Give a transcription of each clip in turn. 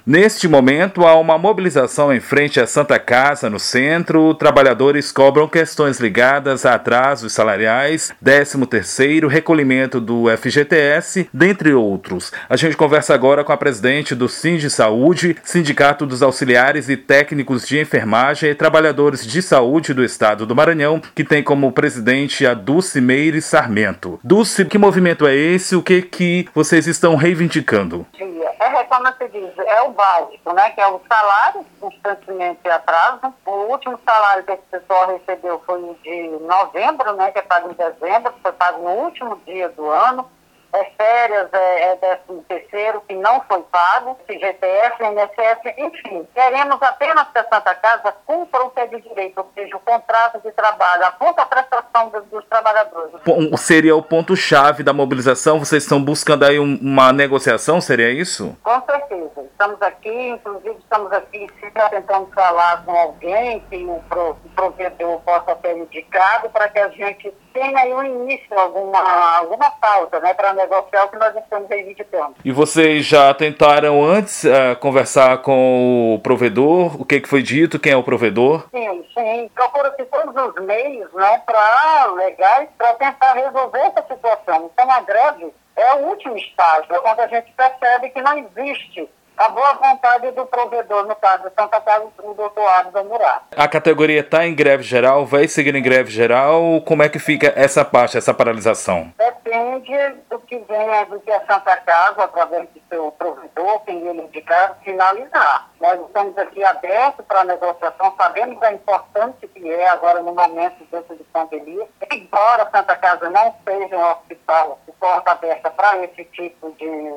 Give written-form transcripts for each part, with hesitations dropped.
Neste momento, há uma mobilização em frente à Santa Casa, no centro. Trabalhadores cobram questões ligadas a atrasos salariais, 13º, recolhimento do FGTS, dentre outros. A gente conversa agora com a presidente do Sindisaúde, Sindicato dos Auxiliares e Técnicos de Enfermagem e Trabalhadores de Saúde do Estado do Maranhão, que tem como presidente a Dulce Meire Sarmento. Dulce, que movimento é esse? O que vocês estão reivindicando? Como se diz, é o básico, né? Que é o salário, constantemente atraso. O último salário que esse pessoal recebeu foi o de novembro, né? Que é pago em dezembro, foi pago no último dia do ano. Férias, 13º, que não foi pago, FGTS, INSS, enfim. Queremos apenas que a Santa Casa cumpra o que é de direito, ou seja, o contrato de trabalho, a contraprestação dos trabalhadores. Seria o ponto-chave da mobilização? Vocês estão buscando aí uma negociação, seria isso? Com certeza. Estamos aqui, inclusive estamos aqui tentando falar com alguém que o provedor possa ser indicado para que a gente tenha aí um início, alguma pauta, né, para negociar o que nós estamos reivindicando. E vocês já tentaram antes conversar com o provedor? O que foi dito? Quem é o provedor? Sim. Procura-se todos os meios, né, legais para tentar resolver essa situação. Então a greve é o último estágio, é quando a gente percebe que não existe a boa vontade do provedor, no caso de Santa Casa, o doutor Abdomurá. A categoria está em greve geral, vai seguir em greve geral? Como é que fica essa parte, essa paralisação? Depende do que venha, do que a Santa Casa, através do seu provedor, quem ele indicar, finalizar. Nós estamos aqui abertos para a negociação, sabemos da importância que é agora no momento dentro de pandemia. Embora a Santa Casa não seja um hospital de porta aberta para esse tipo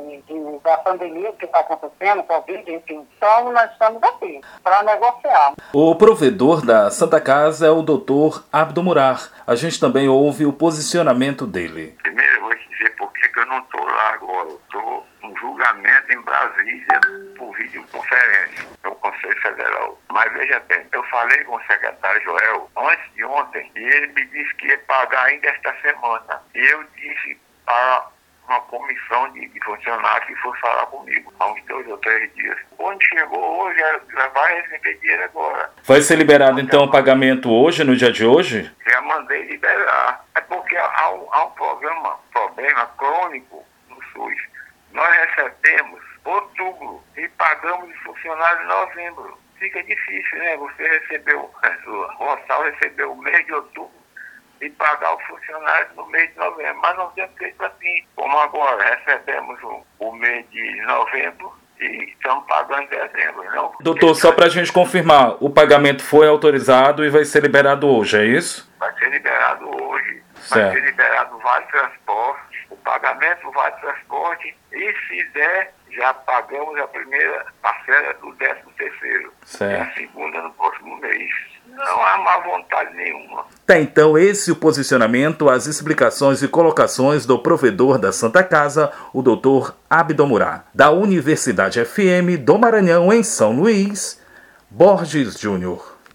da pandemia que está acontecendo, Covid, enfim. Então, nós estamos aqui para negociar. O provedor da Santa Casa é o doutor Abdomurar. A gente também ouve o posicionamento dele. Primeiro, eu vou te dizer por que eu não estou lá agora. Eu estou no julgamento em Brasília por videoconferência no Conselho Federal. Mas veja bem, eu falei com o secretário Joel antes de ontem e ele me disse que ia pagar ainda esta semana. E eu disse para uma comissão de funcionários que fosse falar comigo há uns 2 ou 3 dias. Quando chegou hoje, já vai receber dinheiro agora. Vai ser liberado então o pagamento hoje, no dia de hoje? Já mandei liberar. É porque há um problema crônico no SUS. Nós recebemos outubro e pagamos os funcionários em novembro. Fica difícil, né? Você recebeu, o Roçal recebeu o mês de outubro e pagar os funcionários no mês de novembro. Mas não temos feito assim. Como agora, recebemos o mês de novembro e estamos pagando em dezembro. Não? Doutor, só para a gente confirmar, o pagamento foi autorizado e vai ser liberado hoje, é isso? Vai ser liberado hoje. Certo. Vai ser liberado o Vale Transporte, o pagamento do Vale Transporte e se der, já pagamos a primeira parcela do 13º. Certo. E a segunda no próximo mês. Não há má vontade nenhuma. Tá, então esse é o posicionamento, as explicações e colocações do provedor da Santa Casa, o doutor Abdomurá, da Universidade FM do Maranhão, em São Luís, Borges Júnior.